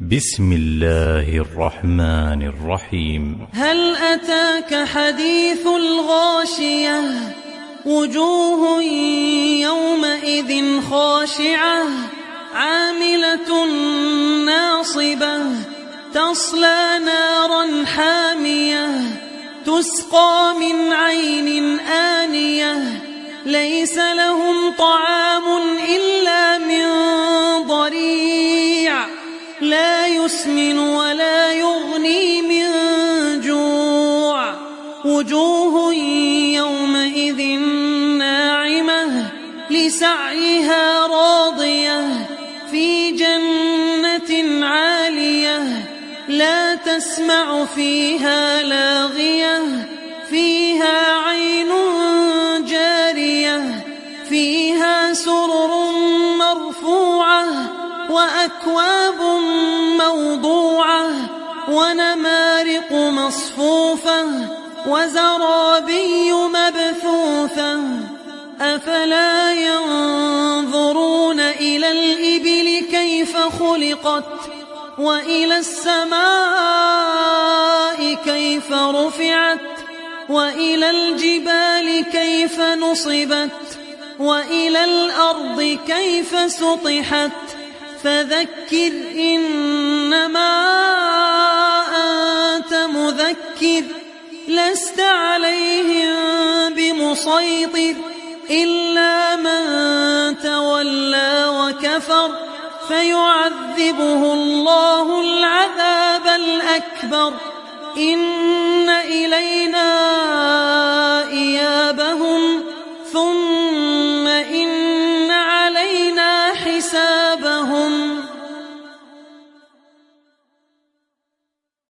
بسم الله الرحمن الرحيم. هل أتاك حديث الغاشية وجوه يومئذ خاشعة عاملة ناصبة تصلى نارا حامية تسقى من عين آنية ليس لهم طعام إلا من ضريع لا يسمن ولا يغني من جوع وجوه يومئذ ناعمة لسعيها راضية في جنة عالية لا تسمع فيها لاغية فيها عين جارية فيها سرر مرفوعة وأكواب موضوعة ونمارق مصفوفة وزرابي مبثوثة أفلا ينظرون إلى الإبل كيف خلقت وإلى السماء كيف رفعت وإلى الجبال كيف نصبت وإلى الأرض كيف سطحت فذكر إنما أنت مذكر لست عليهم بمسيطر إلا من تولى وكفر فيعذبه الله العذاب الأكبر إن إلينا